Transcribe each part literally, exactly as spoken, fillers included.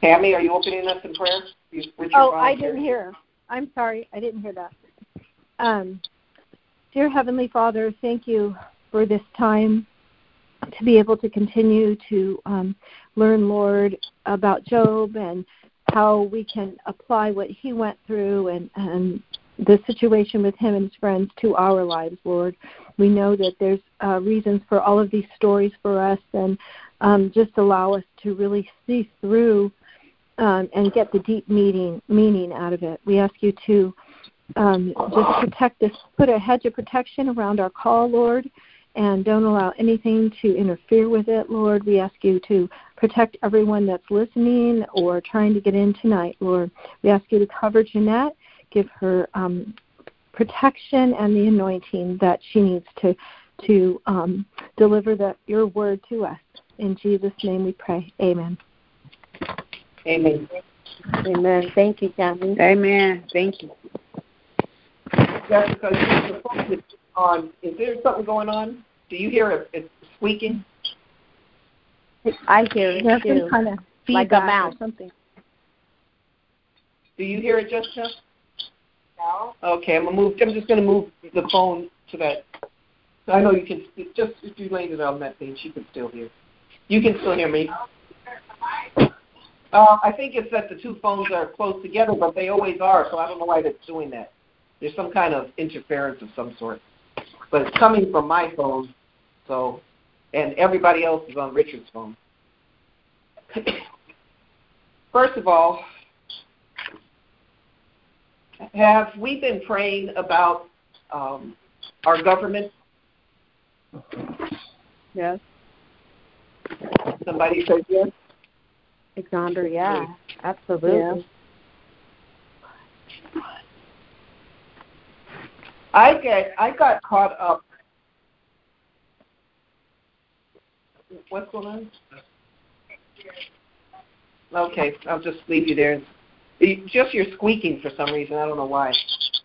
Tammy, are you opening us in prayer? Oh, I didn't hear. I'm sorry. I didn't hear that. Um, dear Heavenly Father, thank you for this time to be able to continue to um, learn, Lord, about Job and how we can apply what he went through and, and the situation with him and his friends to our lives, Lord. We know that there's uh, reasons for all of these stories for us, and um, just allow us to really see through um, and get the deep meaning, meaning out of it. We ask you to um, just protect us, put a hedge of protection around our call, Lord, and don't allow anything to interfere with it, Lord. We ask you to protect everyone that's listening or trying to get in tonight, Lord. We ask you to cover Jeanette, give her um, protection and the anointing that she needs to to um, deliver the, your word to us. In Jesus' name we pray. Amen. Amen. Amen. Thank you, Tammy. Amen. Thank you. Jessica, the phone is on. Is there something going on? Do you hear it, it squeaking? I hear it There's too. some kind of Like a mouse. or something. Do you hear it, Jessica? No. Okay, I'm gonna move. I'm just gonna move the phone to that. I know you can. Just if you laid it on that thing, she can still hear. You can still hear me. Uh, I think it's that the two phones are close together, but they always are. So I don't know why that's doing that. There's some kind of interference of some sort, but it's coming from my phone. So, and everybody else is on Richard's phone. First of all, have we been praying about um, our government? Yes. Somebody said yes? Alexander, yeah, absolutely. Yeah. I get, I got caught up. What's going on? Okay, I'll just leave you there. Just you're squeaking for some reason. I don't know why.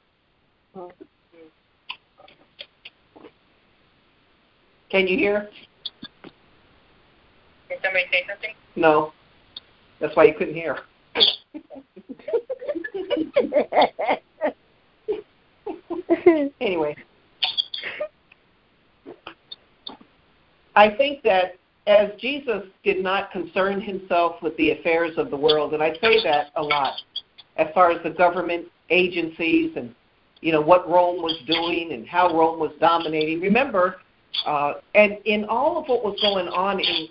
Can you hear? Did somebody say something? No. That's why you couldn't hear. Anyway. I think that as Jesus did not concern himself with the affairs of the world, and I say that a lot, as far as the government agencies and, you know, what Rome was doing and how Rome was dominating. Remember, uh, and in all of what was going on in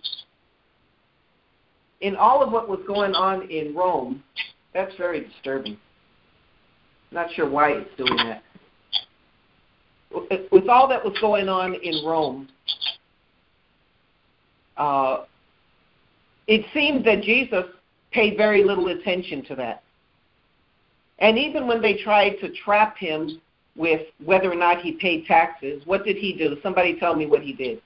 in all of what was going on in Rome, that's very disturbing. Not sure why it's doing that. With all that was going on in Rome, uh, it seemed that Jesus paid very little attention to that. And even when they tried to trap him with whether or not he paid taxes, what did he do? Somebody tell me what he did.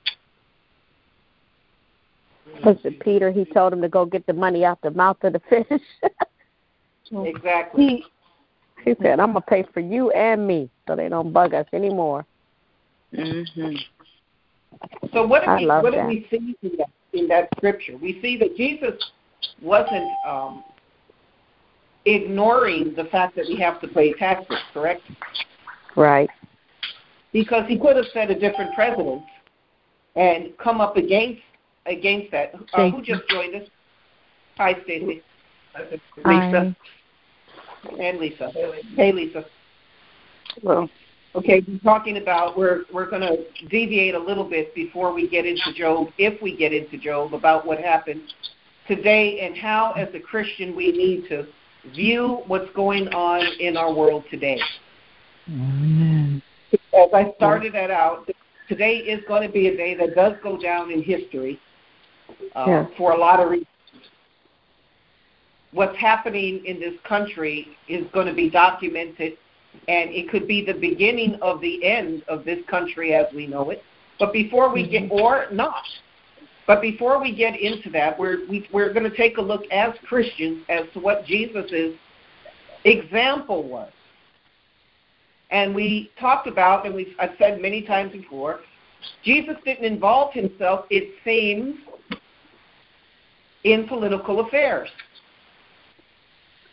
Was it Peter? He told him to go get the money out the mouth of the fish. Exactly. He, he said, I'm going to pay for you and me so they don't bug us anymore. Mm-hmm. So what do we, what do that. we see in that, in that scripture? We see that Jesus wasn't um, ignoring the fact that we have to pay taxes, correct? Right. Because he could have set a different precedent and come up against against that. Uh, who just joined us? Hi, Stacy. Lisa. And Lisa. Hey, Lisa. Well, okay, we're talking about, we're, we're going to deviate a little bit before we get into Job, if we get into Job, about what happened today and how, as a Christian, we need to view what's going on in our world today. Amen. As I started that out, today is going to be a day that does go down in history uh, yeah. for a lot of reasons. What's happening in this country is going to be documented, and it could be the beginning of the end of this country as we know it. But before we get, or not, but before we get into that, we're we, we're going to take a look as Christians as to what Jesus' example was. And we talked about, and we've, I've said many times before, Jesus didn't involve himself, it seems, in political affairs.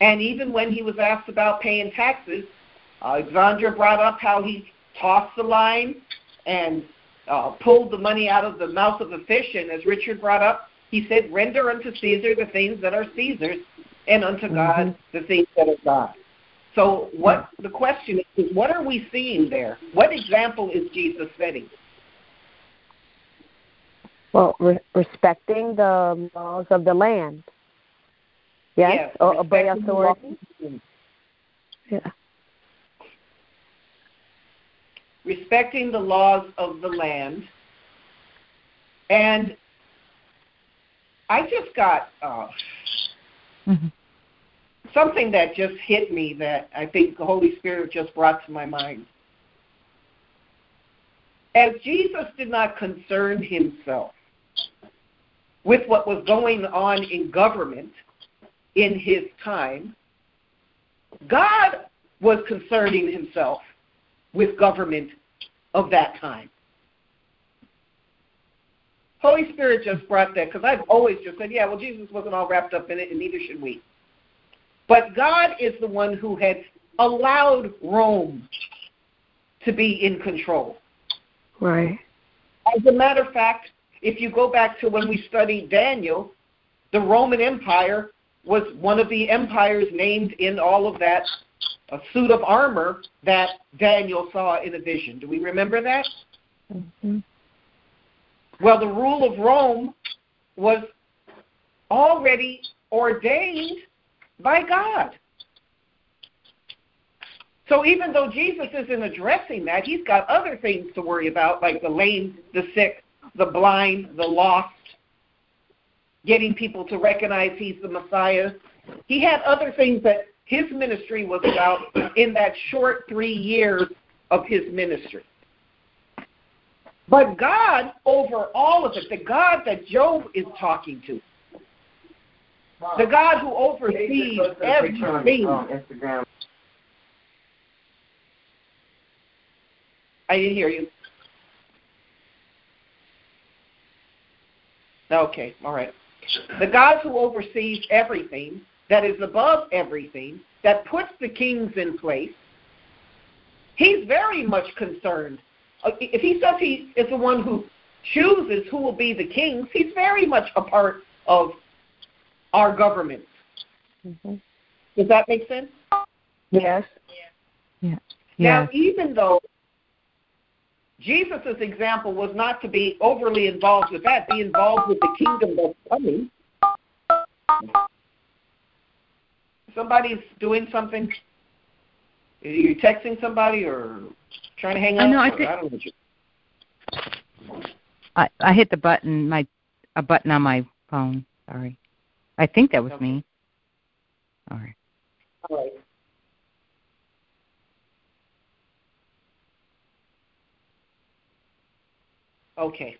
And even when he was asked about paying taxes, uh, Alexandra brought up how he tossed the line and uh, pulled the money out of the mouth of a fish. And as Richard brought up, he said, render unto Caesar the things that are Caesar's, and unto mm-hmm. God the things that are God. So what the question is, what are we seeing there? What example is Jesus setting? Well, re- respecting the laws of the land. Yes, yes, or obey authority. Yeah. Respecting the laws of the land. And I just got uh, mm-hmm. something that just hit me that I think the Holy Spirit just brought to my mind. As Jesus did not concern himself with what was going on in government in his time, God was concerning himself with government of that time. Holy Spirit just brought that, because I've always just said, yeah, well, Jesus wasn't all wrapped up in it, and neither should we. But God is the one who had allowed Rome to be in control. Right. As a matter of fact, if you go back to when we studied Daniel, the Roman Empire was one of the empires named in all of that a suit of armor that Daniel saw in a vision. Do we remember that? Mm-hmm. Well, the rule of Rome was already ordained by God. So even though Jesus isn't addressing that, he's got other things to worry about, like the lame, the sick, the blind, the lost, getting people to recognize he's the Messiah. He had other things that his ministry was about in that short three years of his ministry. But God, over all of it, the God that Job is talking to, the God who oversees everything. I didn't hear you. Okay, all right. The God who oversees everything, that is above everything, that puts the kings in place, he's very much concerned. If he says he is the one who chooses who will be the kings, he's very much a part of our government. Mm-hmm. Does that make sense? Yes. Yeah. Now, yes. even though Jesus' example was not to be overly involved with that, be involved with the kingdom that's coming. Somebody's doing something. Are you texting somebody or trying to hang up? Oh, no, I, or, think, I don't know what you... I I hit the button, my a button on my phone. Sorry. I think that was okay. me. All right. All right. Okay.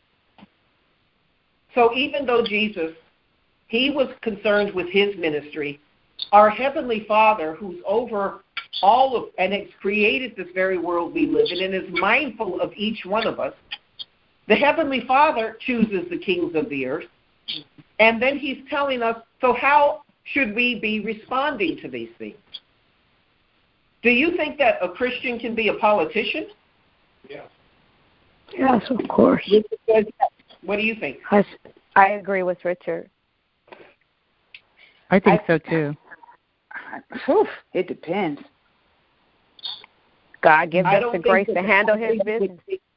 So even though Jesus, he was concerned with his ministry, our Heavenly Father, who's over all of and has created this very world we live in and is mindful of each one of us, the Heavenly Father chooses the kings of the earth, and then he's telling us, so how should we be responding to these things? Do you think that a Christian can be a politician? Yeah. Yes, of course. What do you think? I, I agree with Richard. I think I, so too. Whew, it depends. God gives us the grace to handle his business.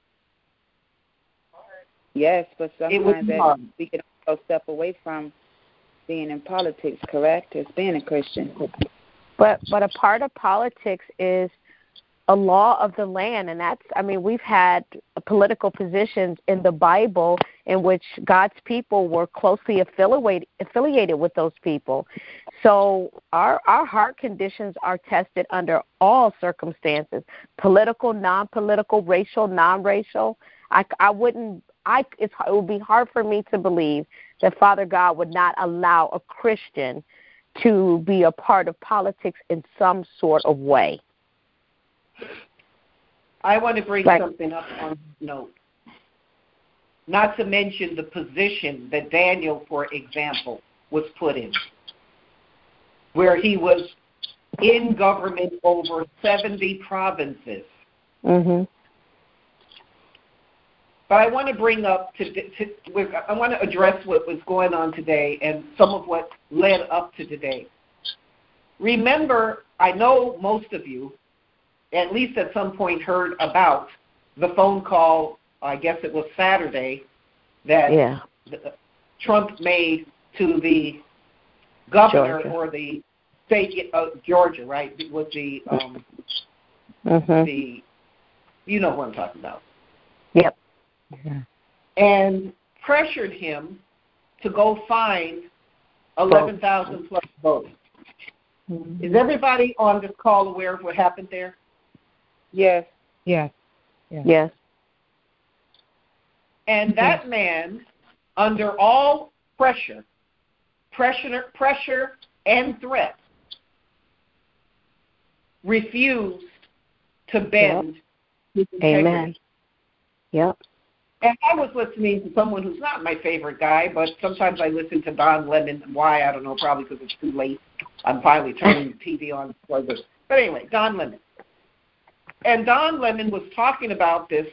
Yes, but sometimes that we can also step away from being in politics, correct, as being a Christian. But but a part of politics is a law of the land, and that's, I mean, we've had political positions in the Bible in which God's people were closely affiliated affiliated with those people. So our our heart conditions are tested under all circumstances, political, non-political, racial, non-racial. I, I wouldn't, I it's, it would be hard for me to believe that Father God would not allow a Christian to be a part of politics in some sort of way. I want to bring like, something up on this note. Not to mention the position that Daniel, for example, was put in. where he was in government over seventy provinces. Mhm. But I want to bring up, to, to, I want to address what was going on today and some of what led up to today. Remember, I know most of you, at least at some point, heard about the phone call, I guess it was Saturday, that yeah. Trump made to the governor Georgia. or the state of Georgia, right? It was the, um, mhm. the, you know what I'm talking about. Yep. Yeah. And pressured him to go find eleven thousand plus votes. Mm-hmm. Is everybody on this call aware of what happened there? Yes. Yes. Yes. Yes. And that man, under all pressure, pressure, pressure and threat, refused to bend his integrity. Amen. Yep. And I was listening to someone who's not my favorite guy, but sometimes I listen to Don Lemon. Why? I don't know, probably because it's too late. I'm finally turning the T V on for this. But anyway, Don Lemon. And Don Lemon was talking about this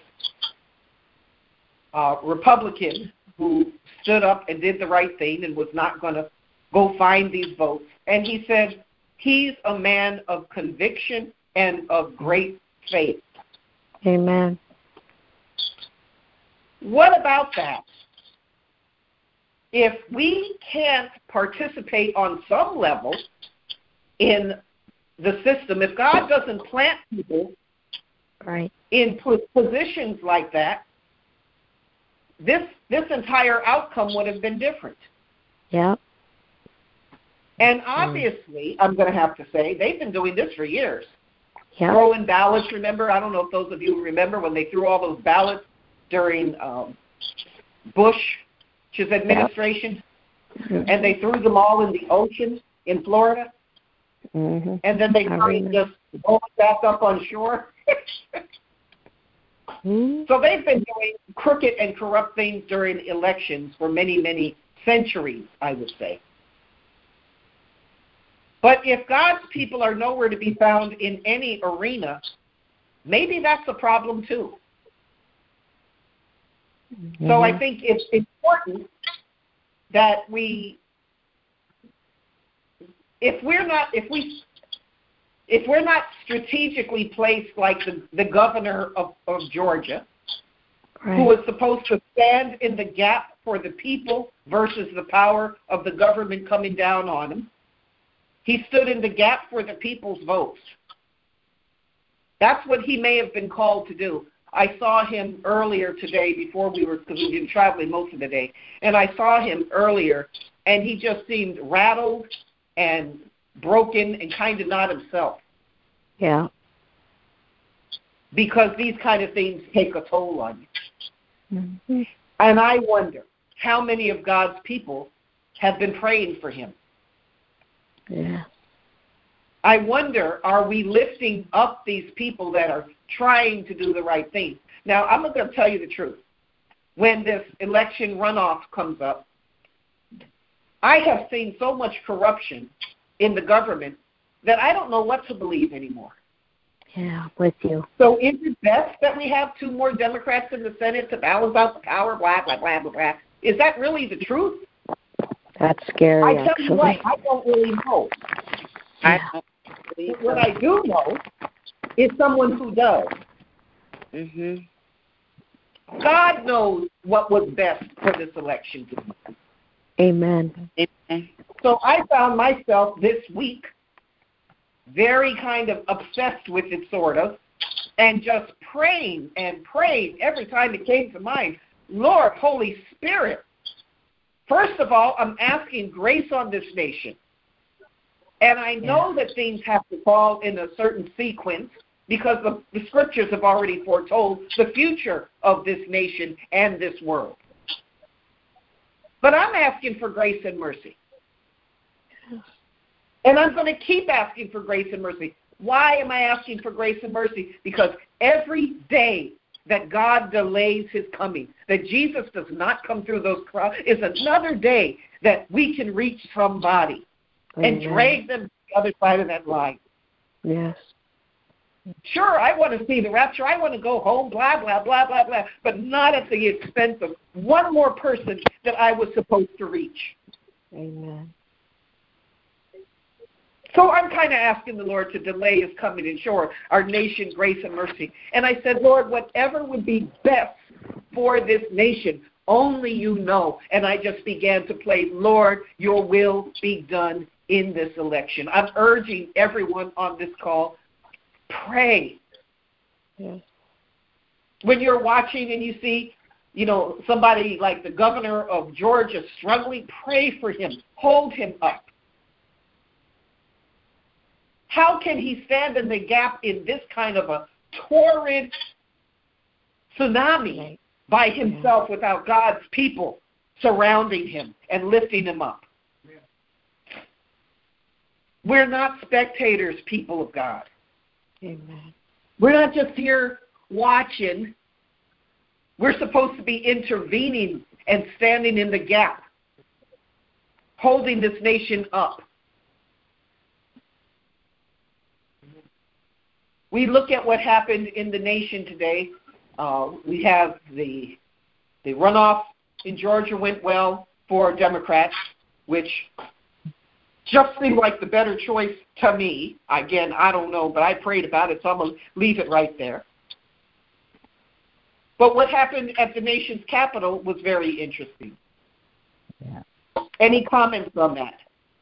uh, Republican who stood up and did the right thing and was not going to go find these votes. And he said he's a man of conviction and of great faith. Amen. What about that? If we can't participate on some level in the system, if God doesn't plant people right. in positions like that, this this entire outcome would have been different. Yeah. And obviously, I'm going to have to say, they've been doing this for years. Yeah. Throwing ballots, remember? I don't know if those of you remember when they threw all those ballots during um, Bush's administration, mm-hmm. and they threw them all in the ocean in Florida, mm-hmm. and then they started just going back up on shore. mm-hmm. So they've been doing crooked and corrupt things during elections for many, many centuries, I would say. But if God's people are nowhere to be found in any arena, maybe that's a problem too. Mm-hmm. So I think it's important that we, if we're not, if we, if we're not strategically placed like the, the governor of, of Georgia, right. who was supposed to stand in the gap for the people versus the power of the government coming down on him, he stood in the gap for the people's votes. That's what he may have been called to do. I saw him earlier today before we were, because we've been traveling most of the day, and I saw him earlier, and he just seemed rattled and broken and kind of not himself. Yeah. Because these kind of things take a toll on you. Mm-hmm. And I wonder how many of God's people have been praying for him. Yeah. I wonder, are we lifting up these people that are trying to do the right thing? Now, I'm going to tell you the truth. When this election runoff comes up, I have seen so much corruption in the government that I don't know what to believe anymore. Yeah, with you. So is it best that we have two more Democrats in the Senate to balance out the power, blah, blah, blah, blah, blah? Is that really the truth? That's scary, I tell actually. you what, I don't really know. Yeah. What I do know is someone who does. Mhm. God knows what was best for this election. Amen. Amen. So I found myself this week very kind of obsessed with it, sort of, and just praying and praying every time it came to mind. Lord, Holy Spirit, first of all, I'm asking grace on this nation. And I know yeah. that things have to fall in a certain sequence because the, the scriptures have already foretold the future of this nation and this world. But I'm asking for grace and mercy. And I'm going to keep asking for grace and mercy. Why am I asking for grace and mercy? Because every day that God delays his coming, that Jesus does not come through those crowds, is another day that we can reach somebody and Amen. drag them to the other side of that line. Yes. Sure, I want to see the rapture. I want to go home, blah, blah, blah, blah, blah, but not at the expense of one more person that I was supposed to reach. Amen. So I'm kind of asking the Lord to delay his coming and show our nation grace and mercy. And I said, Lord, whatever would be best for this nation, only you know. And I just began to play, Lord, your will be done in this election. I'm urging everyone on this call, pray. Yes. When you're watching and you see, you know, somebody like the governor of Georgia struggling, pray for him. Hold him up. How can he stand in the gap in this kind of a torrid tsunami by himself without God's people surrounding him and lifting him up? We're not spectators, people of God. Amen. We're not just here watching. We're supposed to be intervening and standing in the gap, holding this nation up. We look at what happened in the nation today. Uh, we have the the runoff in Georgia went well for Democrats, which just seemed like the better choice to me. Again, I don't know, but I prayed about it, so I'm going to leave it right there. But what happened at the nation's capital was very interesting. Yeah. Any comments on that?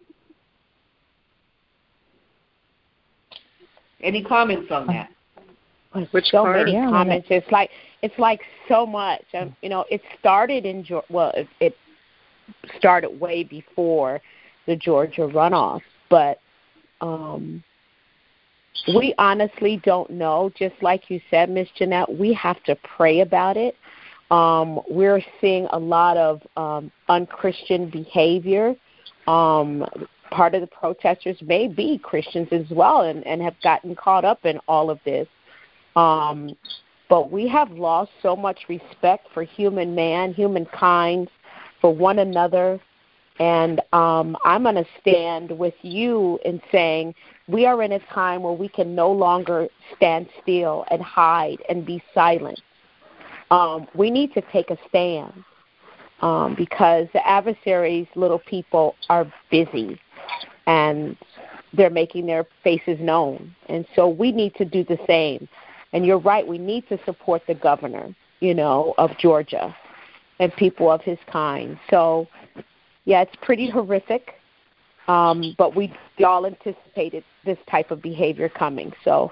Any comments on that? Which so part? many yeah, comments. It's like it's like so much. Um, you know, it started in well, it, it started way before the Georgia runoff, but um, we honestly don't know. Just like you said, Miss Jeanette, we have to pray about it. Um, we're seeing a lot of um, unchristian behavior. Um, part of the protesters may be Christians as well and, and have gotten caught up in all of this. Um, but we have lost so much respect for human man, humankind, for one another. And um, I'm going to stand with you in saying we are in a time where we can no longer stand still and hide and be silent. Um, we need to take a stand um, because the adversaries, little people, are busy and they're making their faces known. And so we need to do the same. And you're right, we need to support the governor, you know, of Georgia and people of his kind. So, yeah, it's pretty horrific, um, but we all anticipated this type of behavior coming. So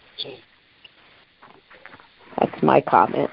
that's my comment.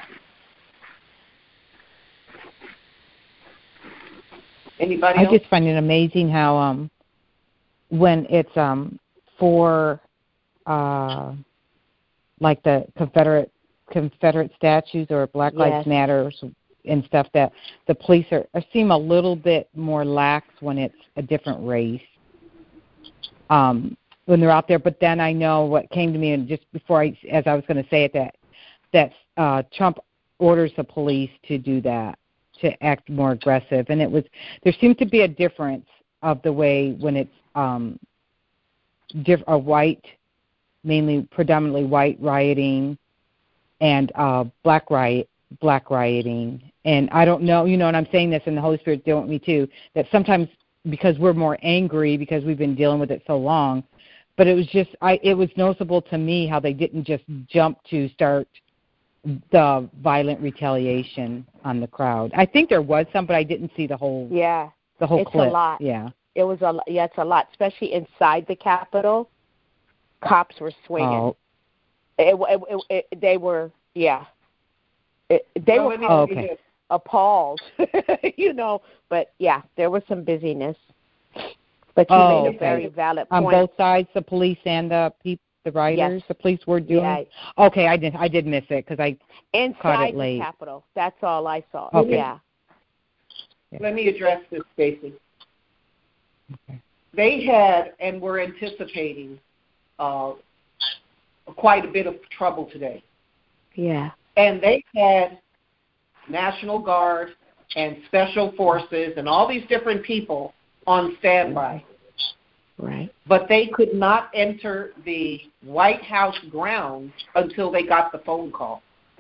Anybody I else? just find it amazing how um, when it's um, for uh, like the Confederate Confederate statues or Black Yes. Lives Matter and stuff, that the police are seem a little bit more lax when it's a different race um, when they're out there. But then I know what came to me, and just before I, as I was going to say it, that that uh, Trump orders the police to do that, to act more aggressive, and it was there seemed to be a difference of the way when it's um, diff- a white, mainly predominantly white rioting, and uh, black riot, black rioting. And I don't know, you know, and I'm saying this, and the Holy Spirit's dealing with me too, that sometimes because we're more angry because we've been dealing with it so long, but it was just, I it was noticeable to me how they didn't just jump to start the violent retaliation on the crowd. I think there was some, but I didn't see the whole. Yeah, the whole it's clip. a lot. Yeah, it was a yeah, it's a lot, especially inside the Capitol. Cops were swinging. Oh. It, it, it, it, they were, yeah. It, they well, were oh, okay. appalled, you know. But yeah, there was some busyness. But you oh, made a okay. very valid on point. both sides, the police and the people. The writers, yes. the police were doing. Yeah. Okay, I did. I did miss it because I Inside caught it late. the Capitol. That's all I saw. Okay. Yeah. Let me address this, Stacey. Okay. They had and were anticipating uh, quite a bit of trouble today. Yeah. And they had National Guard and Special Forces and all these different people on standby. Right. But they could not enter the White House grounds until they got the phone call.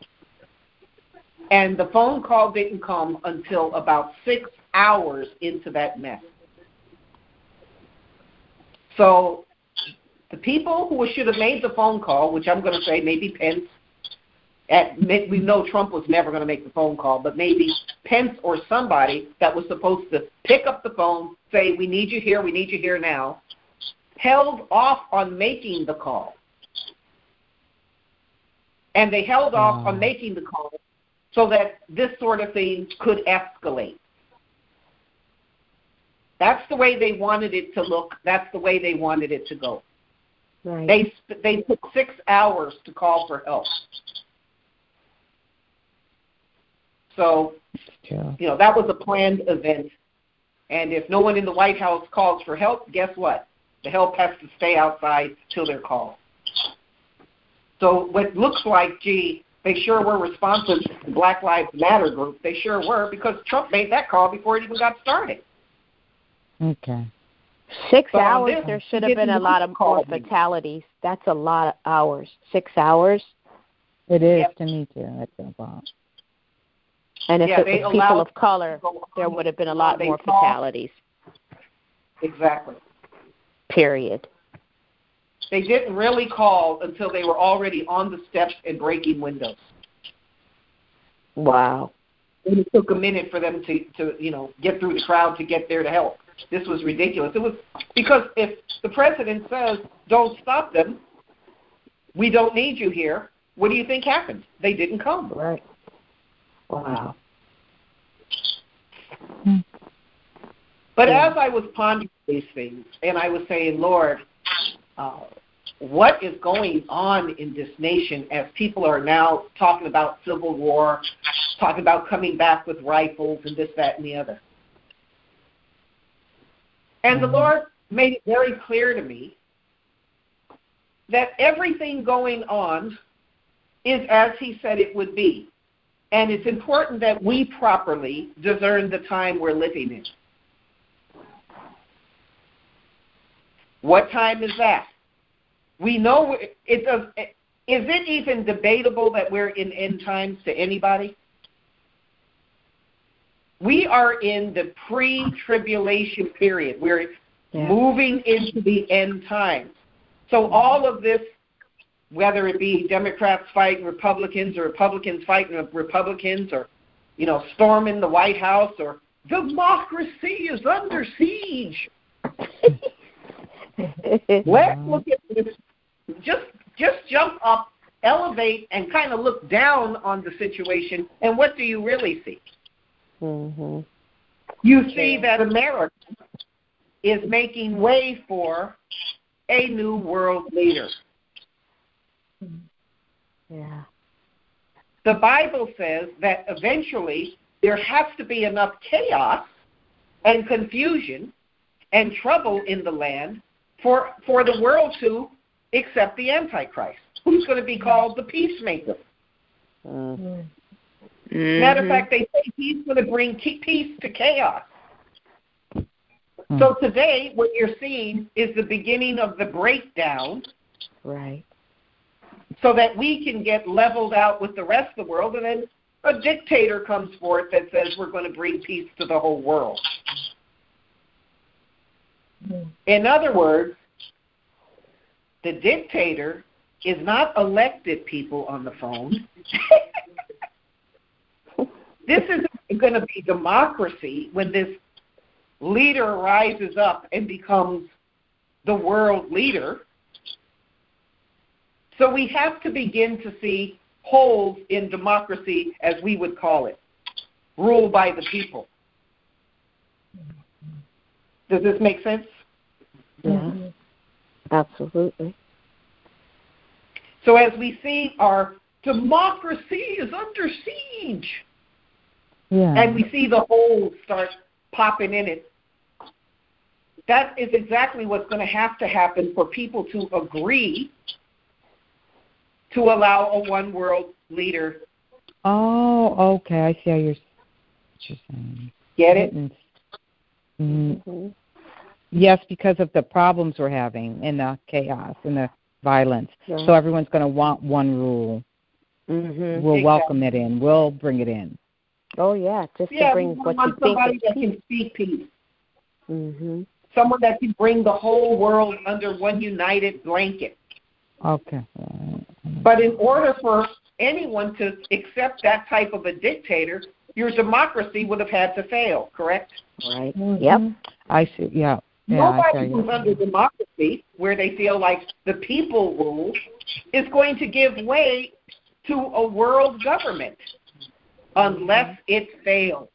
And the phone call didn't come until about six hours into that mess. So the people who should have made the phone call, which I'm going to say maybe Pence, at, we know Trump was never going to make the phone call, but maybe Pence or somebody that was supposed to pick up the phone, say, we need you here, we need you here now, held off on making the call. And they held off on making the call so that this sort of thing could escalate. That's the way they wanted it to look. That's the way they wanted it to go. Right. They they took six hours to call for help. So, yeah. you know, that was a planned event. And if no one in the White House calls for help, guess what? The help has to stay outside till they're called. So what looks like, gee, they sure were responsive to the Black Lives Matter group. They sure were, because Trump made that call before it even got started. Okay. Six so hours, this, there should have been a lot of more fatalities. That's a lot of hours. Six hours? It is yep. to me, too. That's a lot. And if yeah, it was people of color, there would have been a lot more called. fatalities. Exactly. Period. They didn't really call until they were already on the steps and breaking windows. Wow. And it took a minute for them to, to, you know, get through the crowd to get there to help. This was ridiculous. It was because if the president says, don't stop them, we don't need you here, what do you think happened? They didn't come. Right. Wow. But yeah. as I was pondering these things, and I was saying, Lord, uh, what is going on in this nation as people are now talking about civil war, talking about coming back with rifles and this, that, and the other. And the Lord made it very clear to me that everything going on is as he said it would be. And it's important that we properly discern the time we're living in. What time is that? We know it does. Is it even debatable that we're in end times to anybody? We are in the pre-tribulation period. We're yeah. moving into the end times. So all of this, whether it be Democrats fighting Republicans or Republicans fighting Republicans or, you know, storming the White House or democracy is under siege. Let's look at this. Just, just jump up, elevate, and kind of look down on the situation, and what do you really see? Mm-hmm. You see that America is making way for a new world leader. Yeah. The Bible says that eventually there has to be enough chaos and confusion and trouble in the land for, for the world to accept the Antichrist, who's going to be called the peacemaker. Mm-hmm. Matter of fact, they say he's going to bring peace to chaos. Mm-hmm. So today, what you're seeing is the beginning of the breakdown. Right. So that we can get leveled out with the rest of the world, and then a dictator comes forth that says we're going to bring peace to the whole world. Mm-hmm. In other words, the dictator is not elected people on the phone. This isn't going to be democracy when this leader rises up and becomes the world leader. So we have to begin to see holes in democracy, as we would call it, ruled by the people. Does this make sense? Yeah, absolutely. So as we see our democracy is under siege, yeah. and we see the holes start popping in it, that is exactly what's going to have to happen for people to agree to allow a one-world leader. Oh, okay. I see how you're, you're saying. Get it? Mm-hmm. Yes, because of the problems we're having and the chaos and the violence. Yeah. So everyone's going to want one rule. Mm-hmm. We'll exactly. welcome it in. We'll bring it in. Oh, yeah, just yeah, to bring what you think somebody is that peace. can speak peace. Mm-hmm. Someone that can bring the whole world under one united blanket. Okay. But in order for anyone to accept that type of a dictator, your democracy would have had to fail, correct? Right. Mm-hmm. Yep. I see. Yeah. yeah Nobody who's under democracy, where they feel like the people rule, is going to give way to a world government unless it fails.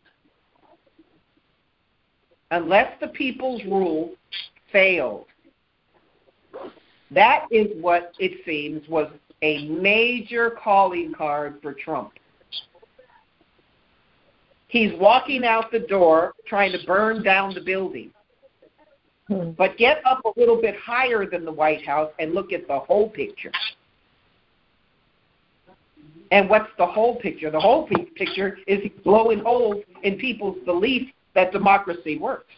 Unless the people's rule failed. That is what it seems was a major calling card for Trump. He's walking out the door trying to burn down the building. Hmm. But get up a little bit higher than the White House and look at the whole picture. And what's the whole picture? The whole picture is blowing holes in people's belief that democracy works.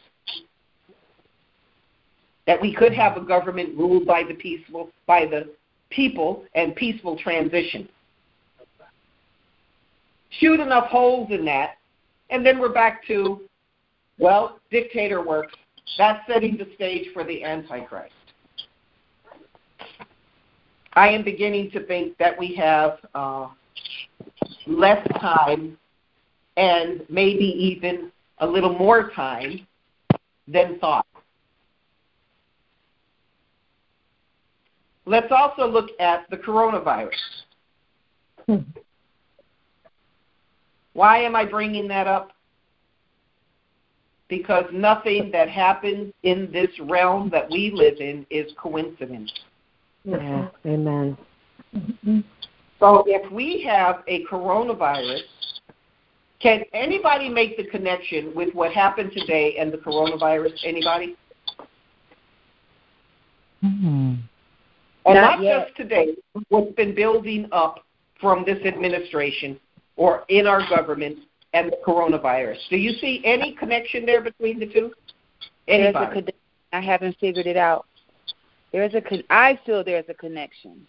That we could have a government ruled by the peaceful, by the people and peaceful transition. Shoot enough holes in that, and then we're back to, well, dictator works. That's setting the stage for the Antichrist. I am beginning to think that we have uh, less time and maybe even a little more time than thought. Let's also look at the coronavirus. Hmm. Why am I bringing that up? Because nothing that happens in this realm that we live in is coincidence. Yeah, amen. So if we have a coronavirus, can anybody make the connection with what happened today and the coronavirus? Anybody? Mm-hmm. And not, not yet. just today, what's been building up from this administration or in our government and the coronavirus. Do you see any connection there between the two? Anybody? There's a, I haven't figured it out. There's a. I feel there's a connection.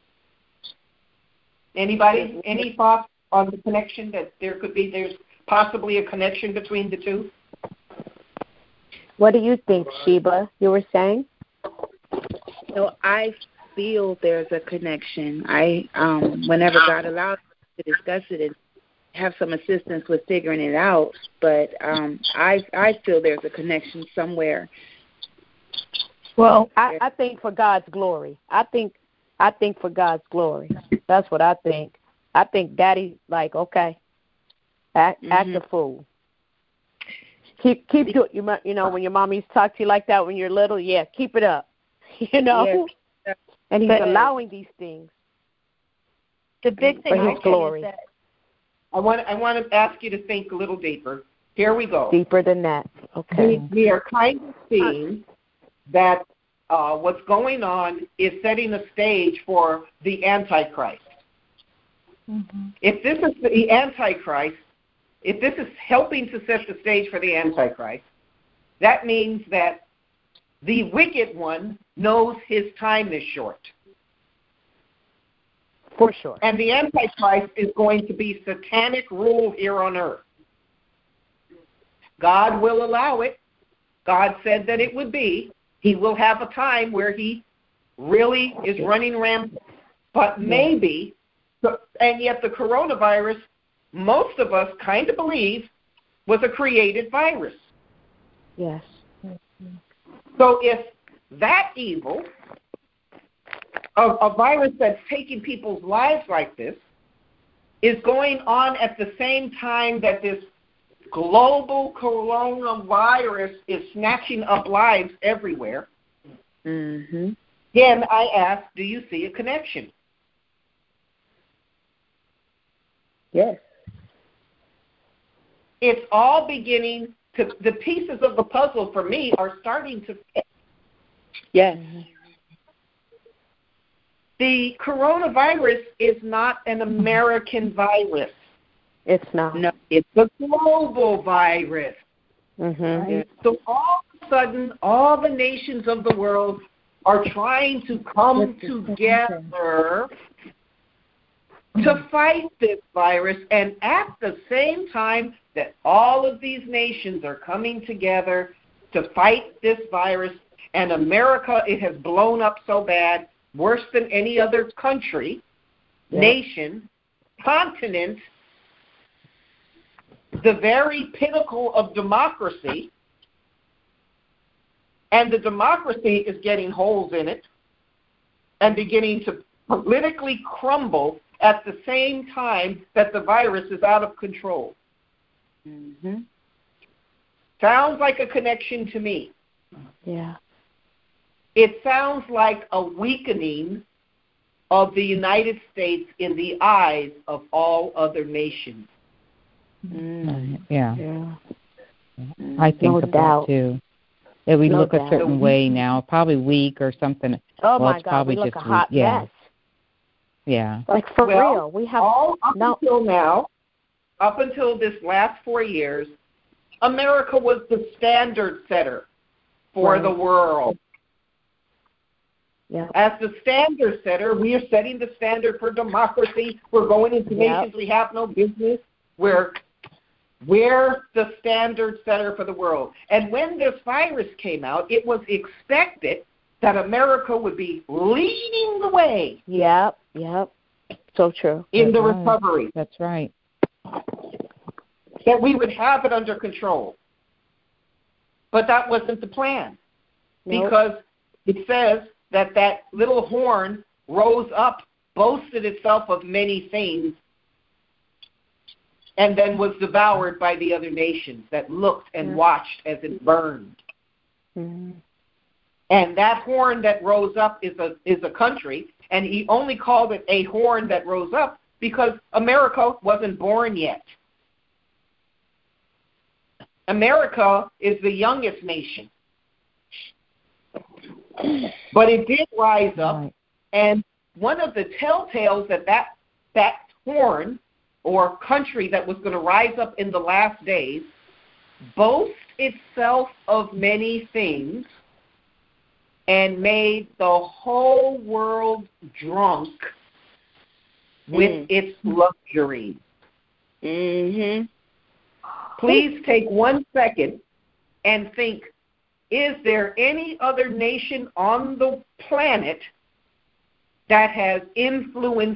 Anybody? Any thoughts on the connection that there could be? There's possibly a connection between the two. What do you think, Sheba? You were saying? So I feel there's a connection. I, um, whenever God allows us to discuss it and have some assistance with figuring it out, but um, I, I feel there's a connection somewhere. Well, I, I think for God's glory. I think, I think for God's glory. That's what I think. I think Daddy, like, okay, act, mm-hmm. act a fool. Keep, keep doing. You, you know, when your mom used to talk to you like that when you're little, yeah, keep it up. You know, yeah. And He's but, allowing these things. The big thing for His glory. Is that I want, I want to ask you to think a little deeper. Here we go. Deeper than that. Okay. We, we are kind of seeing that uh, what's going on is setting a stage for the Antichrist. Mm-hmm. If this is the Antichrist, if this is helping to set the stage for the Antichrist, that means that the wicked one knows his time is short. For sure. And the Antichrist is going to be satanic rule here on earth. God will allow it. God said that it would be. He will have a time where he really is running rampant. But maybe, and yet the coronavirus, most of us kind of believe, was a created virus. Yes. So if that evil, a, a virus that's taking people's lives like this, is going on at the same time that this global coronavirus is snatching up lives everywhere, mm-hmm. then I ask, do you see a connection? Yes. It's all beginning to, the pieces of the puzzle for me are starting to fit. Yes. The coronavirus is not an American virus. It's not. No, it's a global virus. Mm-hmm. Right? So all the a sudden, all the nations of the world are trying to come together to fight this virus, and at the same time that all of these nations are coming together to fight this virus, and America, it has blown up so bad, worse than any other country, yeah. nation, continent, the very pinnacle of democracy, and the democracy is getting holes in it and beginning to politically crumble at the same time that the virus is out of control. Mm-hmm. Sounds like a connection to me. Yeah. It sounds like a weakening of the United States in the eyes of all other nations. Mm. Yeah. yeah. I think no about doubt. too. That we no look doubt. a certain way now, probably weak or something. Oh well, my it's God, probably we look just a hot weak. Yeah. mess. Yeah. Like for well, real, we have all up no. until now, up until this last four years, America was the standard setter for right. the world. Yep. As the standard setter, we are setting the standard for democracy. We're going into yep. nations we have no business. We're, we're the standard setter for the world. And when this virus came out, it was expected that America would be leading the way. Yep, yep. So true. In That's the right. recovery. That's right. That we would have it under control. But that wasn't the plan. Nope. Because it says that that little horn rose up, boasted itself of many things, and then was devoured by the other nations that looked and yeah. watched as it burned. Mm-hmm. And that horn that rose up is a is a country, and he only called it a horn that rose up because America wasn't born yet. America is the youngest nation. But it did rise up, right. And one of the telltales that that, that horn or country that was going to rise up in the last days boasts itself of many things and made the whole world drunk with mm. its luxury. Mm-hmm. Please take one second and think, is there any other nation on the planet that has influenced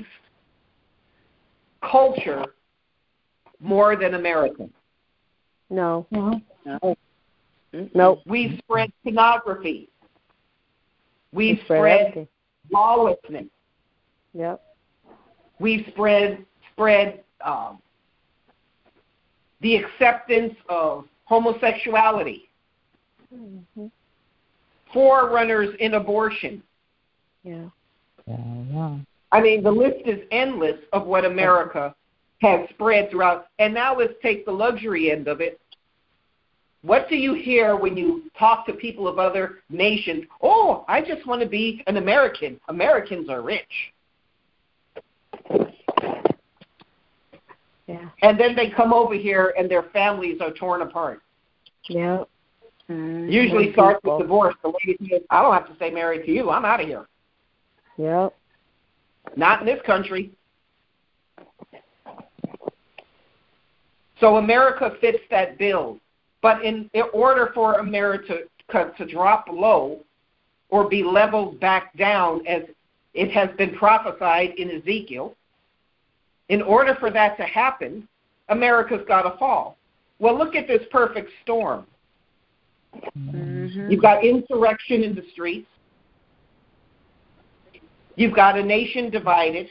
culture more than America? No. No. No. Nope. We've spread pornography. We've we spread, spread lawlessness. Yep. We've spread spread um, the acceptance of homosexuality. Mm-hmm. Forerunners in abortion. Yeah. Yeah, yeah. I mean, the list is endless of what America has spread throughout. And now let's take the luxury end of it. What do you hear when you talk to people of other nations? Oh, I just want to be an American. Americans are rich. Yeah. And then they come over here and their families are torn apart. Yeah. Mm-hmm. Usually starts with divorce. The lady says, I don't have to stay married to you. I'm out of here. Yep. Not in this country. So America fits that bill. But in, in order for America to, to drop low or be leveled back down as it has been prophesied in Ezekiel, in order for that to happen, America's got to fall. Well, look at this perfect storm. Mm-hmm. You've got insurrection in the streets. You've got a nation divided.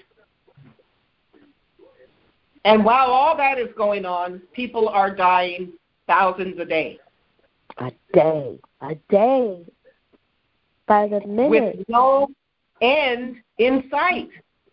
And while all that is going on, people are dying thousands a day. A day. A day. By the minute. With no end in sight.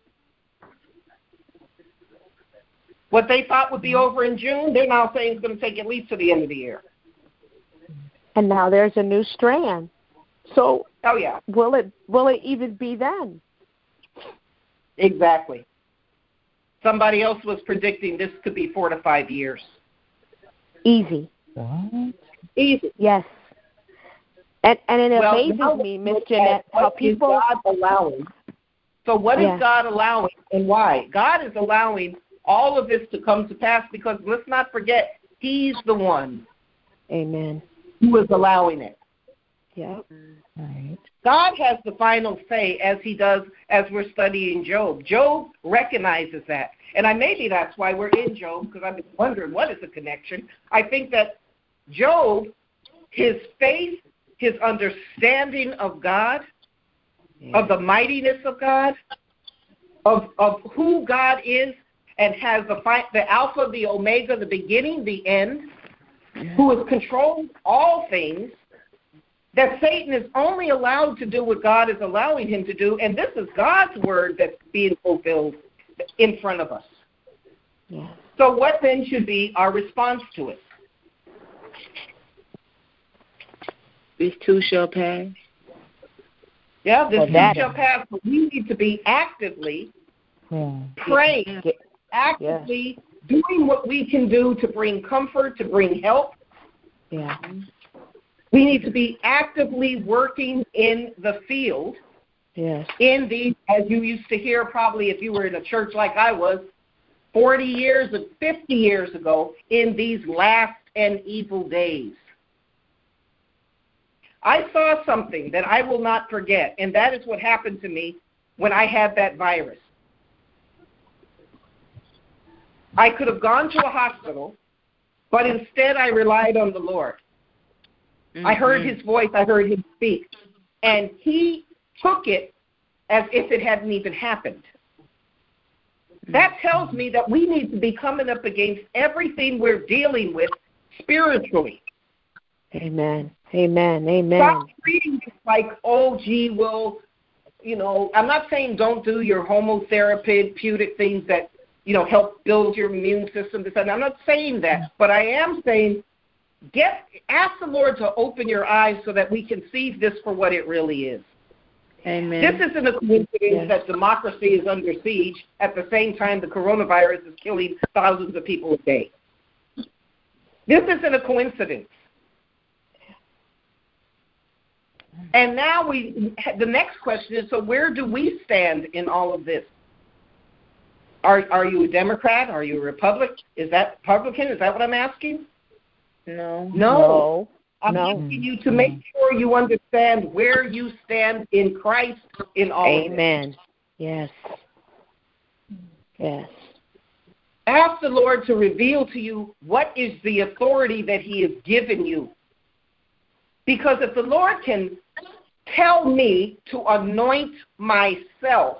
What they thought would be over in June, they're now saying it's going to take at least to the end of the year. And now there's a new strand. So oh yeah. Will it will it even be then? Exactly. Somebody else was predicting this could be four to five years. Easy. What? Easy. Yes. And and it well, amazes me, Miss Jeanette, how people God allowing. So what is yeah. God allowing and why? God is allowing all of this to come to pass because let's not forget, He's the one. Amen. Who is allowing it. Yeah. Right. God has the final say as He does as we're studying Job. Job recognizes that. And I maybe that's why we're in Job, because I've been wondering what is the connection. I think that Job, his faith, his understanding of God, yeah. of the mightiness of God, of of who God is, and has the the Alpha, the Omega, the beginning, the end, who has controlled all things, that Satan is only allowed to do what God is allowing him to do, and this is God's word that's being fulfilled in front of us. Yeah. So what then should be our response to it? This too shall pass. Yeah, this well, too shall pass, but we need to be actively yeah. praying, yeah. actively yeah. doing what we can do to bring comfort, to bring help. Yeah. We need to be actively working in the field. Yes. In these, as you used to hear probably if you were in a church like I was, forty years and fifty years ago, in these last and evil days. I saw something that I will not forget, and that is what happened to me when I had that virus. I could have gone to a hospital, but instead I relied on the Lord. Mm-hmm. I heard His voice, I heard Him speak, and He took it as if it hadn't even happened. That tells me that we need to be coming up against everything we're dealing with spiritually. Amen. Amen. Amen. Stop treating it like, oh, gee, well, you know, I'm not saying don't do your homotherapeutic things that, you know, help build your immune system. I'm not saying that, but I am saying get ask the Lord to open your eyes so that we can see this for what it really is. Amen. This isn't a coincidence yes. that democracy is under siege at the same time the coronavirus is killing thousands of people a day. This isn't a coincidence. And now we, the next question is, so where do we stand in all of this? Are are you a Democrat? Are you a Republican? Is that Republican? Is that what I'm asking? No. No. No. I'm no. asking you to make sure you understand where you stand in Christ in all Amen. of this. Amen. Yes. Yes. Ask the Lord to reveal to you what is the authority that He has given you. Because if the Lord can tell me to anoint myself,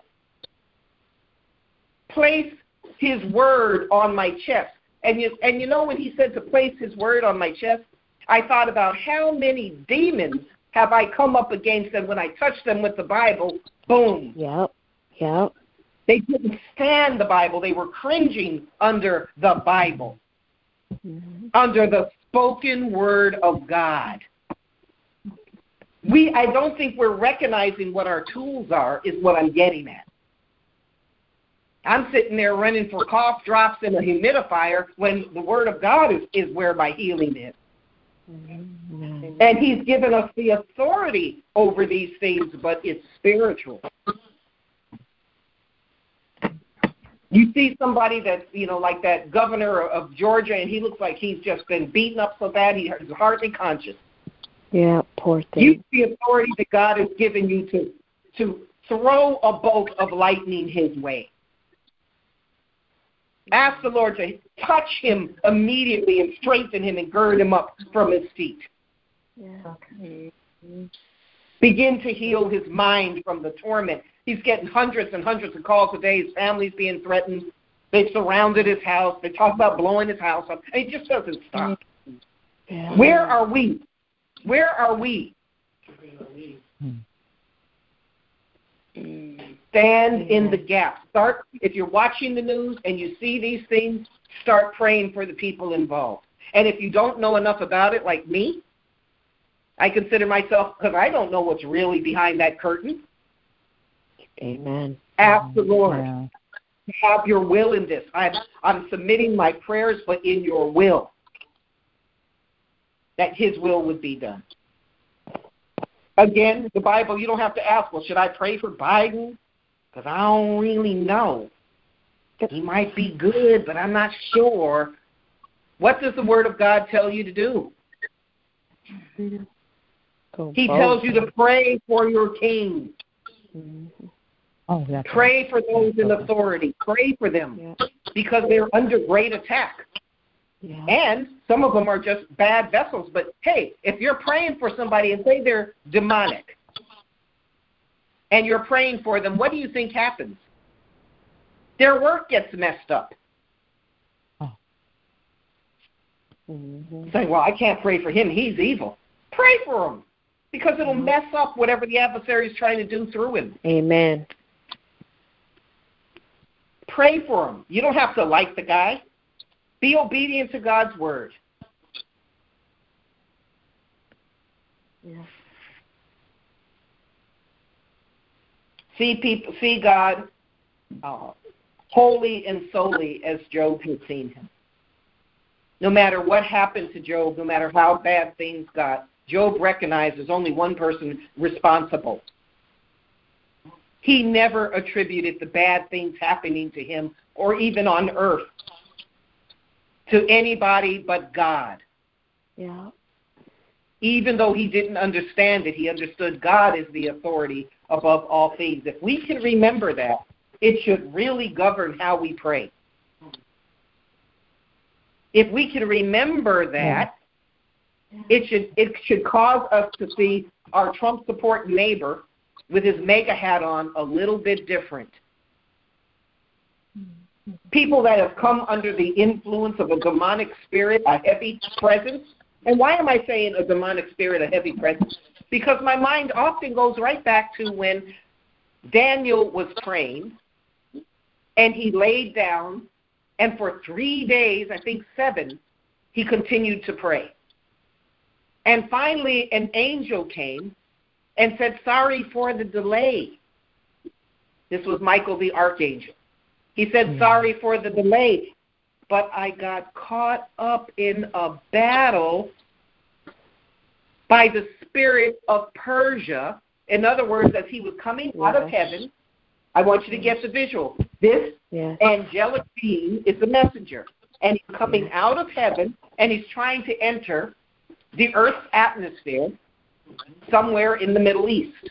place His word on my chest, and you, and you know when He said to place His word on my chest, I thought about how many demons have I come up against, and when I touched them with the Bible, boom. Yep, yep. They couldn't stand the Bible. They were cringing under the Bible, mm-hmm. under the spoken word of God. We, I don't think we're recognizing what our tools are, is what I'm getting at. I'm sitting there running for cough drops and a humidifier when the Word of God is, is where my healing is. Mm-hmm. And He's given us the authority over these things, but it's spiritual. You see somebody that's, you know, like that governor of Georgia, and he looks like he's just been beaten up so bad he's hardly conscious. Yeah, poor thing. Use the authority that God has given you to, to throw a bolt of lightning His way. Ask the Lord to touch him immediately and strengthen him and gird him up from his feet. Yeah. Okay. Begin to heal his mind from the torment. He's getting hundreds and hundreds of calls a day. His family's being threatened. They've surrounded his house. They talk about blowing his house up. And it just doesn't stop. Yeah. Where are we? Where are we? Stand in the gap. Start, if you're watching the news and you see these things, start praying for the people involved. And if you don't know enough about it, like me, I consider myself, because I don't know what's really behind that curtain. Amen. Ask the Lord Yeah. to have your will in this. I'm, I'm submitting my prayers, but in your will, that His will would be done. Again, the Bible, you don't have to ask, well, should I pray for Biden? Because I don't really know. He might be good, but I'm not sure. What does the Word of God tell you to do? He tells you to pray for your king. Oh, that's pray right. for those in authority. Pray for them yeah. because they're under great attack. Yeah. And some of them are just bad vessels. But, hey, if you're praying for somebody and say they're demonic and you're praying for them, what do you think happens? Their work gets messed up. Oh. Mm-hmm. Saying, well, I can't pray for him. He's evil. Pray for him because it'll mm-hmm. mess up whatever the adversary is trying to do through him. Amen. Pray for him. You don't have to like the guy. Be obedient to God's word. Yeah. See people, see God uh, wholly and solely as Job had seen him. No matter what happened to Job, no matter how bad things got, Job recognized there's only one person responsible. He never attributed the bad things happening to him or even on earth to anybody but God. Yeah. Even though he didn't understand it, he understood God is the authority above all things. If we can remember that, it should really govern how we pray. If we can remember that, yeah. it should it should cause us to see our Trump support neighbor with his MAGA hat on a little bit different. People that have come under the influence of a demonic spirit, a heavy presence. And why am I saying a demonic spirit, a heavy presence? Because my mind often goes right back to when Daniel was praying and he laid down, and for three days, I think seven, he continued to pray. And finally, an angel came and said, sorry for the delay. This was Michael the archangel. He said, sorry for the delay, but I got caught up in a battle by the spirit of Persia. In other words, as he was coming yes. out of heaven, I want you to get the visual. This yes. angelic being is the messenger, and he's coming yes. out of heaven, and he's trying to enter the earth's atmosphere somewhere in the Middle East.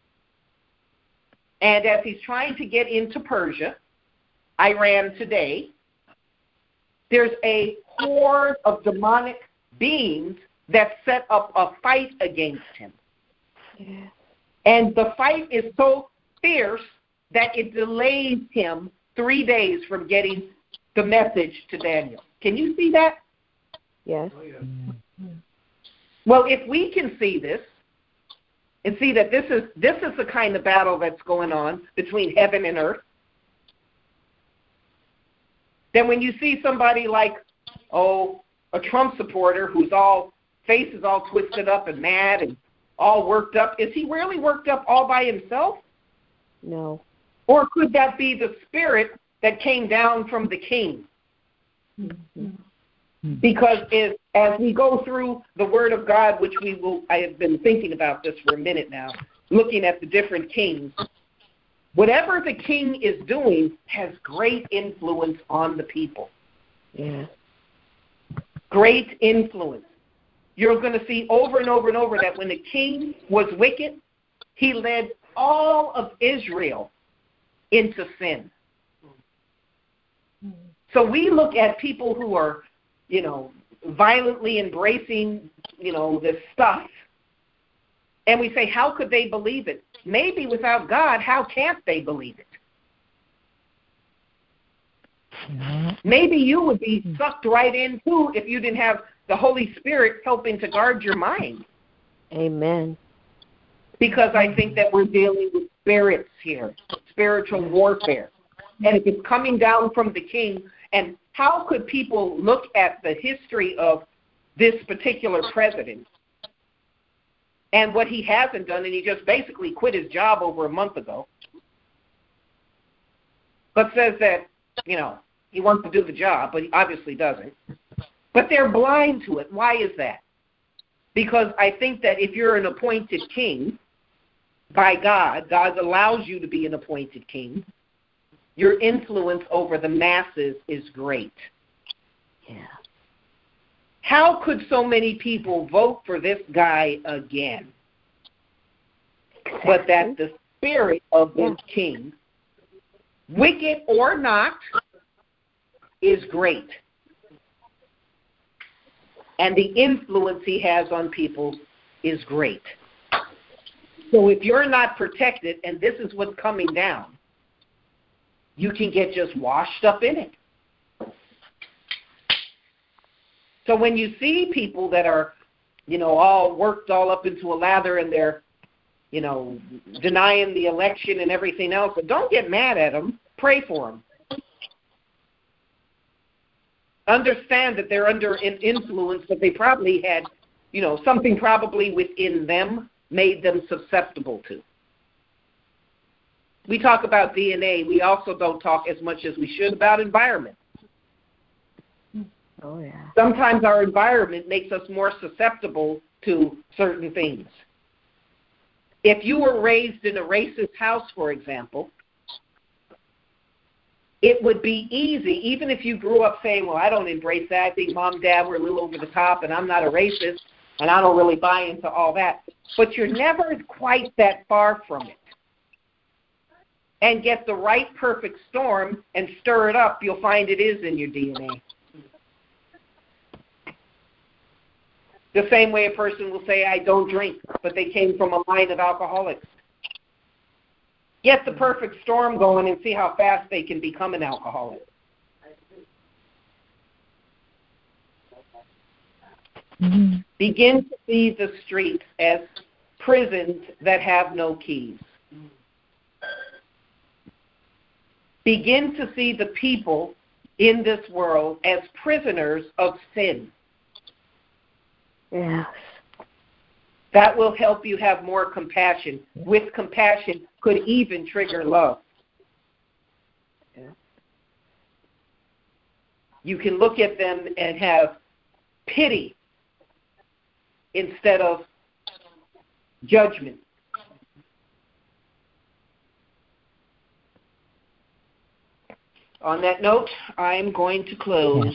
And as he's trying to get into Persia, Iran today, there's a horde of demonic beings that set up a fight against him. Yeah. And the fight is so fierce that it delays him three days from getting the message to Daniel. Can you see that? Yes. Well, if we can see this and see that this is this is the kind of battle that's going on between heaven and earth, then when you see somebody like, oh, a Trump supporter who's all, face is all twisted up and mad and all worked up, is he really worked up all by himself? No. Or could that be the spirit that came down from the king? Mm-hmm. Because if, as we go through the Word of God, which we will, I have been thinking about this for a minute now, looking at the different kings, whatever the king is doing has great influence on the people. Yeah. Great influence. You're going to see over and over and over that when the king was wicked, he led all of Israel into sin. So we look at people who are, you know, violently embracing, you know, this stuff, and we say, how could they believe it? Maybe without God, how can't they believe it? Maybe you would be sucked right in, too, if you didn't have the Holy Spirit helping to guard your mind. Amen. Because I think that we're dealing with spirits here, spiritual warfare. And if it's coming down from the king, and how could people look at the history of this particular president and what he hasn't done, and he just basically quit his job over a month ago, but says that, you know, he wants to do the job, but he obviously doesn't. But they're blind to it. Why is that? Because I think that if you're an appointed king by God, God allows you to be an appointed king, your influence over the masses is great. Yeah. How could so many people vote for this guy again? Exactly. But that the spirit of this yeah. king, wicked or not, is great. And the influence he has on people is great. So if you're not protected, and this is what's coming down, you can get just washed up in it. So when you see people that are, you know, all worked all up into a lather and they're, you know, denying the election and everything else, but don't get mad at them. Pray for them. Understand that they're under an influence that they probably had, you know, something probably within them made them susceptible to. We talk about D N A. We also don't talk as much as we should about environment. Oh, yeah. Sometimes our environment makes us more susceptible to certain things. If you were raised in a racist house, for example, it would be easy, even if you grew up saying, well, I don't embrace that. I think mom and dad were a little over the top, and I'm not a racist, and I don't really buy into all that. But you're never quite that far from it. And get the right perfect storm and stir it up, you'll find it is in your D N A. The same way a person will say, I don't drink, but they came from a line of alcoholics. Get the perfect storm going and see how fast they can become an alcoholic. Mm-hmm. Begin to see the streets as prisons that have no keys. Begin to see the people in this world as prisoners of sin. Yes. That will help you have more compassion. With compassion could even trigger love. Yeah. You can look at them and have pity instead of judgment. On that note, I'm going to close.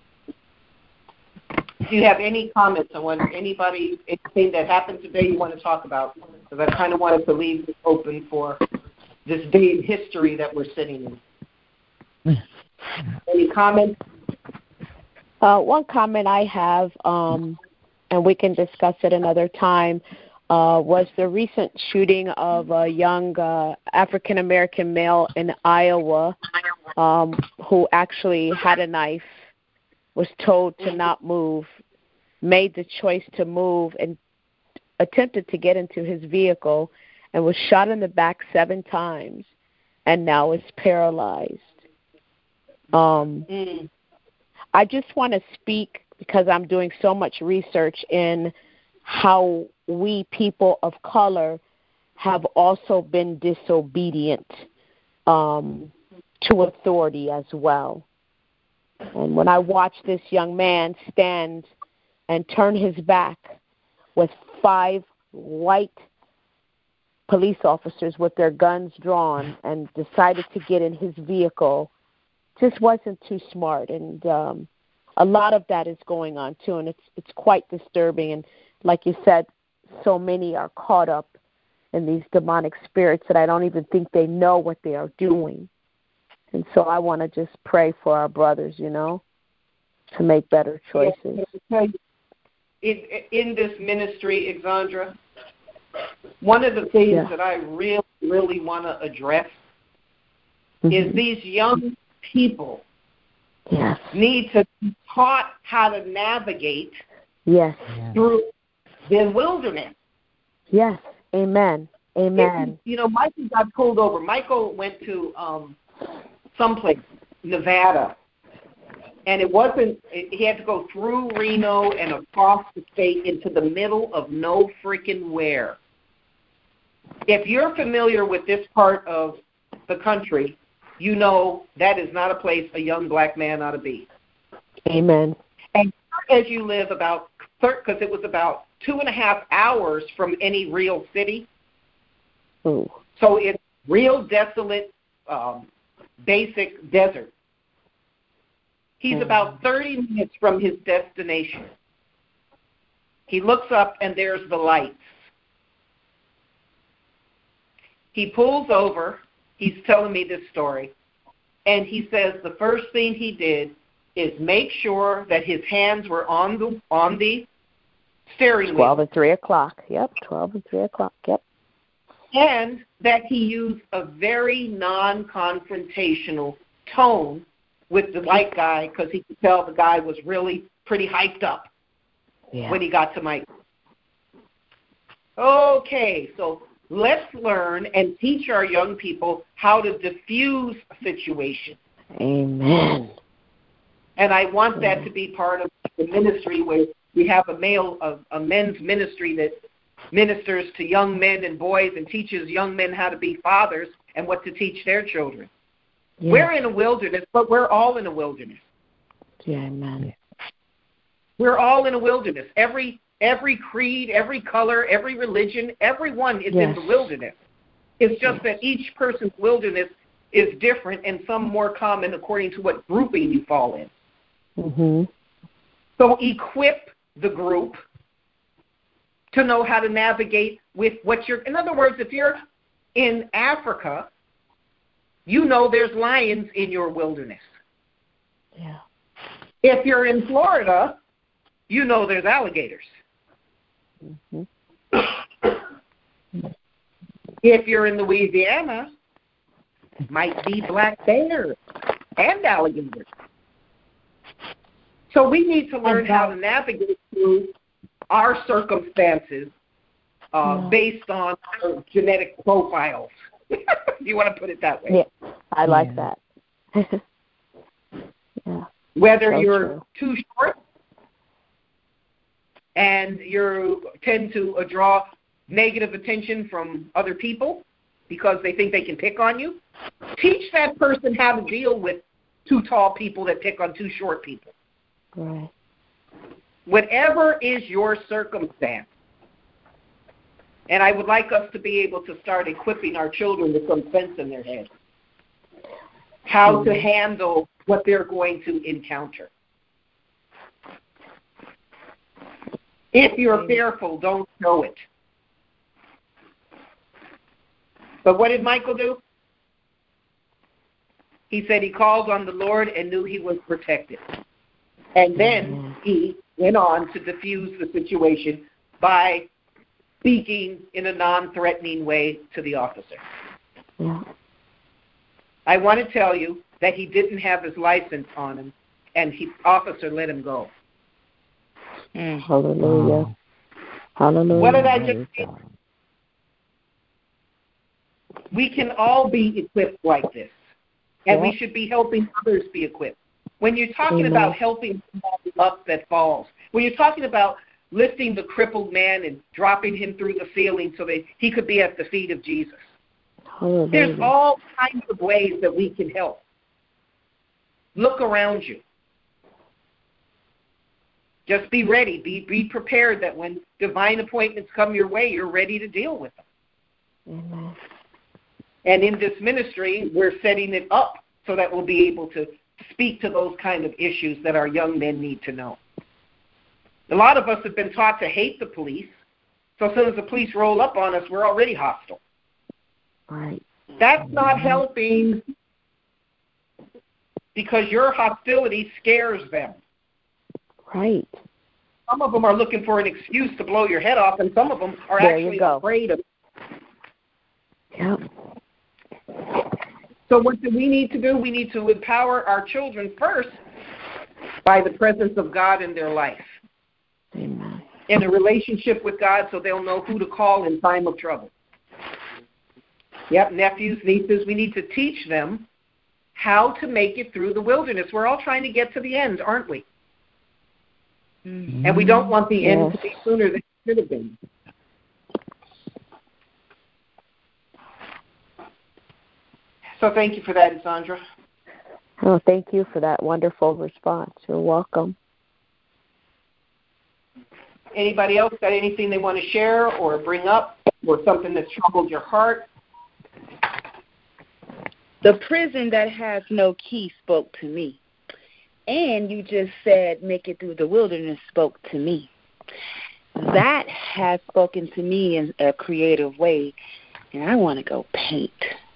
Do you have any comments on what anybody, anything that happened today you want to talk about? Because I kind of wanted to leave this open for this day in history that we're sitting in. Any comments? Uh, one comment I have, um, and we can discuss it another time, uh, was the recent shooting of a young uh, African-American male in Iowa um, who actually had a knife, was told to not move, made the choice to move, and attempted to get into his vehicle and was shot in the back seven times and now is paralyzed. Um, mm. I just want to speak, because I'm doing so much research in how we people of color have also been disobedient um, to authority as well. And when I watch this young man stand and turn his back with five white police officers with their guns drawn and decided to get in his vehicle, just wasn't too smart. And um, a lot of that is going on, too, and it's it's quite disturbing. And like you said, so many are caught up in these demonic spirits that I don't even think they know what they are doing. And so I want to just pray for our brothers, you know, to make better choices. In, in this ministry, Exandra, one of the things yeah. that I really, really want to address mm-hmm. is these young people yes. need to be taught how to navigate yes. through the wilderness. Yes, amen, amen. It, you know, Michael got pulled over. Michael went to um, someplace, Nevada, and it wasn't, he had to go through Reno and across the state into the middle of no freaking where. If you're familiar with this part of the country, you know that is not a place a young black man ought to be. Amen. And as you live about because it was about two and a half hours from any real city. Ooh. So it's real desolate, um, basic desert. He's mm. about thirty minutes from his destination. He looks up, and there's the lights. He pulls over. He's telling me this story. And he says the first thing he did is make sure that his hands were on the on the steering wheel. Twelve and three o'clock. Yep, twelve and three o'clock. Yep. And that he used a very non-confrontational tone with the white guy, because he could tell the guy was really pretty hyped up yeah. when he got to Mike. Okay, so let's learn and teach our young people how to diffuse a situation. Amen. And I want that to be part of the ministry, where we have a male, a, a men's ministry that ministers to young men and boys and teaches young men how to be fathers and what to teach their children. Yeah. We're in a wilderness, but we're all in a wilderness. Yeah, amen. We're all in a wilderness. Every every creed, every color, every religion, everyone is yes. in the wilderness. It's just yes. that each person's wilderness is different, and some more common according to what grouping you fall in. Mm-hmm. So equip the group to know how to navigate with what you're, in other words, if you're in Africa, you know there's lions in your wilderness. Yeah. If you're in Florida, you know there's alligators. Mm-hmm. If you're in Louisiana, might be black bears and alligators. So we need to learn how to navigate through our circumstances uh, yeah. based on our genetic profiles. You want to put it that way? Yeah, I like yeah. that. yeah. Whether so you're true. too short and you tend to uh, draw negative attention from other people because they think they can pick on you, teach that person how to deal with two tall people that pick on two short people. Right. Whatever is your circumstance. And I would like us to be able to start equipping our children with some sense in their head. How mm-hmm. to handle what they're going to encounter. If you're fearful, don't show it. But what did Michael do? He said he called on the Lord and knew he was protected. And then mm-hmm. he went on to diffuse the situation by speaking in a non-threatening way to the officer. Yeah. I want to tell you that he didn't have his license on him, and the officer let him go. Mm. Hallelujah. Oh. Hallelujah. What did I just say? We can all be equipped like this, and yeah. we should be helping others be equipped. When you're talking Amen. About helping somebody up that falls, when you're talking about lifting the crippled man and dropping him through the ceiling so that he could be at the feet of Jesus, Hallelujah. There's all kinds of ways that we can help. Look around you. Just be ready. Be, be prepared that when divine appointments come your way, you're ready to deal with them. Amen. And in this ministry, we're setting it up so that we'll be able to speak to those kind of issues that our young men need to know. A lot of us have been taught to hate the police, so as soon as the police roll up on us, we're already hostile. Right. That's not helping, because your hostility scares them. Right. Some of them are looking for an excuse to blow your head off, and some of them are there actually afraid of it. Yep. So what do we need to do? We need to empower our children first by the presence of God in their life. Amen. In a relationship with God, so they'll know who to call in time of trouble. Yep, nephews, nieces, we need to teach them how to make it through the wilderness. We're all trying to get to the end, aren't we? Mm-hmm. And we don't want the yes. end to be sooner than it should have been. So thank you for that, Sandra. Oh, thank you for that wonderful response. You're welcome. Anybody else got anything they want to share or bring up or something that's troubled your heart? The prison that has no key spoke to me. And you just said, make it through the wilderness spoke to me. That has spoken to me in a creative way, and I want to go paint.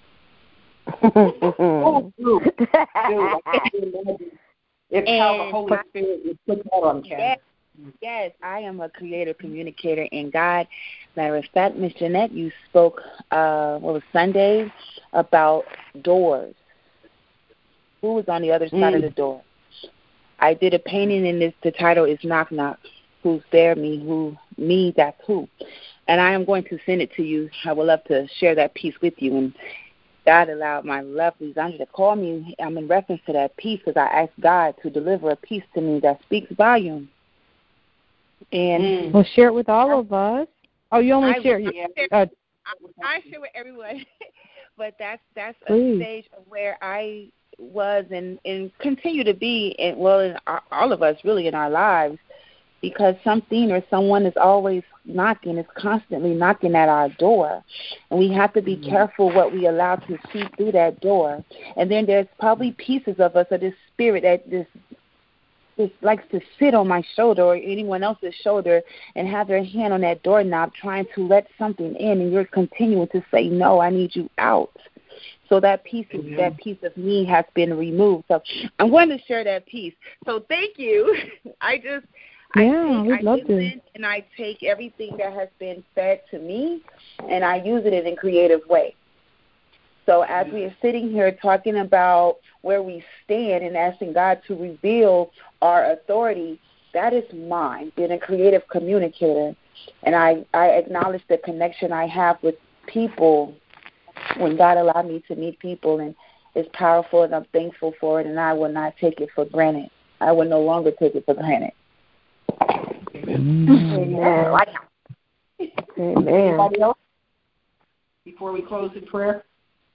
Oh, dude. Dude, I can't imagine. It's and how the Holy Spirit would put that on canvas. Yes, yes, I am a creative communicator, and God, matter of fact, Miss Jeanette, you spoke, uh, what was Sunday, about doors. Who was on the other side mm. of the door? I did a painting, and this, the title is Knock Knock. Who's there? Me. Who? Me. That's who. And I am going to send it to you. I would love to share that piece with you. And God allowed my lovely Zandra to call me. I'm in reference to that piece because I asked God to deliver a piece to me that speaks volume. And mm. Well, share it with all of us. Oh, you only I share. Will, you, share uh, I, I share with everyone. But that's that's please. a stage of where I was and, and continue to be, and well, in our, all of us really in our lives, because something or someone is always knocking, is constantly knocking at our door. And we have to be mm-hmm. careful what we allow to seep through that door. And then there's probably pieces of us, or this spirit that this, this likes to sit on my shoulder or anyone else's shoulder and have their hand on that doorknob trying to let something in, and you're continuing to say, no, I need you out. So that piece of mm-hmm. that piece of me has been removed. So I'm going to share that piece. So thank you. I just Yeah, I we'd take, love I to. And I take everything that has been fed to me, and I use it in a creative way. So as we are sitting here talking about where we stand and asking God to reveal our authority, that is mine, being a creative communicator. And I, I acknowledge the connection I have with people when God allowed me to meet people, and it's powerful, and I'm thankful for it, and I will not take it for granted. I will no longer take it for granted. Amen. Amen. Amen. Anybody else before we close in prayer?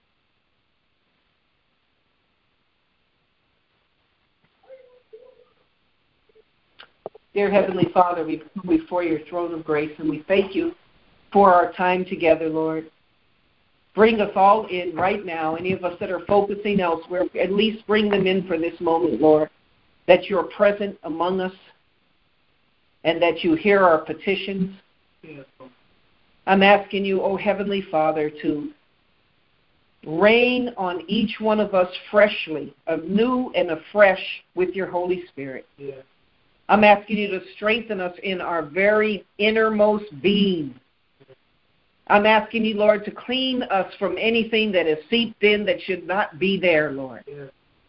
Dear Heavenly Father, we come before your throne of grace, and we thank you for our time together, Lord. Bring us all in right now. Any of us that are focusing elsewhere, at least bring them in for this moment, Lord, that you're present among us and that you hear our petitions. I'm asking you, oh Heavenly Father, to rain on each one of us freshly, anew and afresh with your Holy Spirit. Yeah. I'm asking you to strengthen us in our very innermost being. I'm asking you, Lord, to clean us from anything that has seeped in that should not be there, Lord. Yeah.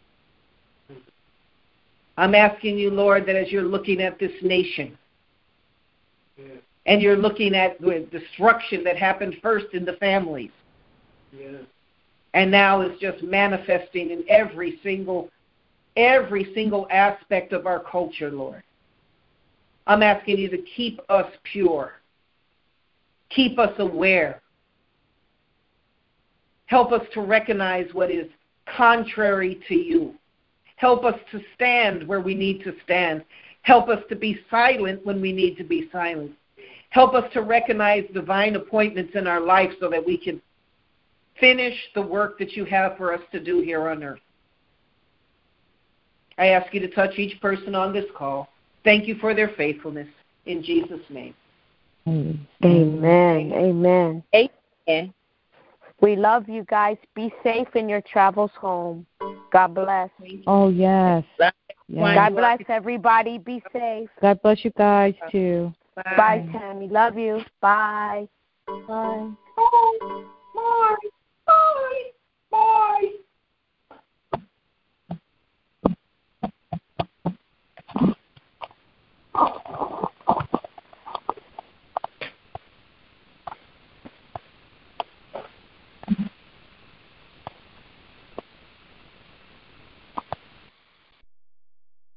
I'm asking you, Lord, that as you're looking at this nation, yeah. and you're looking at the destruction that happened first in the families, yeah. and now is just manifesting in every single, every single aspect of our culture, Lord. I'm asking you to keep us pure. Keep us aware. Help us to recognize what is contrary to you. Help us to stand where we need to stand. Help us to be silent when we need to be silent. Help us to recognize divine appointments in our life so that we can finish the work that you have for us to do here on earth. I ask you to touch each person on this call. Thank you for their faithfulness. In Jesus' name. Amen. Amen. Amen. We love you guys. Be safe in your travels home. God bless. Oh, yes. yes. God bless everybody. Be safe. God bless you guys, too. Bye, Bye Tammy. Love you. Bye. Bye. Bye. Bye.